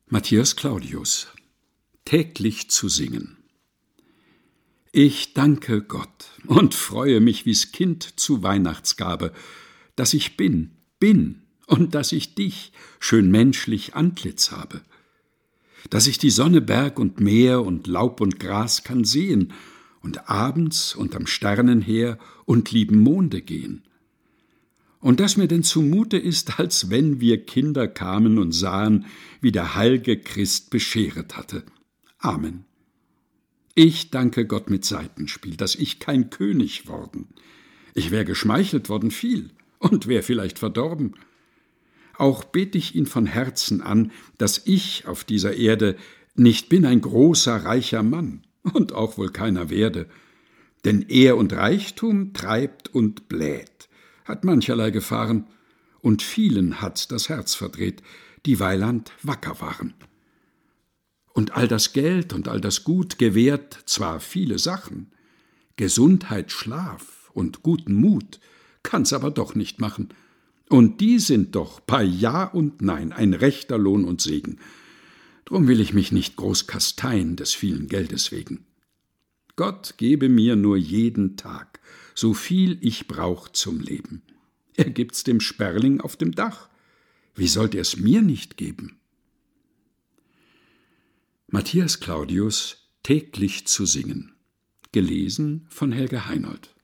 Matthias Claudius: Täglich zu singen. Ich danke Gott und freue mich wie's Kind zu Weihnachtsgabe, dass ich bin und dass ich dich, schön menschlich, Antlitz habe, dass ich die Sonne, Berg und Meer und Laub und Gras kann sehen und abends unterm Sternenheer und lieben Monde gehen. Und dass mir denn zumute ist, als wenn wir Kinder kamen und sahen, wie der heilge Christ bescheret hatte. Amen. Ich danke Gott mit Saitenspiel, dass ich kein König worden. Ich wär geschmeichelt worden viel und wär vielleicht verdorben. Auch bet ich ihn von Herzen an, dass ich auf dieser Erde nicht bin ein großer, reicher Mann und auch wohl keiner werde. Denn Ehr und Reichtum treibt und bläht, hat mancherlei Gefahren, und vielen hat's das Herz verdreht, die weiland wacker waren. Und all das Geld und all das Gut gewährt zwar viele Sachen, Gesundheit, Schlaf und guten Mut kann's aber doch nicht machen, und die sind doch bei Ja und Nein ein rechter Lohn und Segen. Drum will ich mich nicht groß kasteien des vielen Geldes wegen. Gott gebe mir nur jeden Tag, so viel ich brauch zum Leben. Er gibt's dem Sperling auf dem Dach. Wie sollt er's mir nicht geben? Matthias Claudius: Täglich zu singen. Gelesen von Helge Heinold.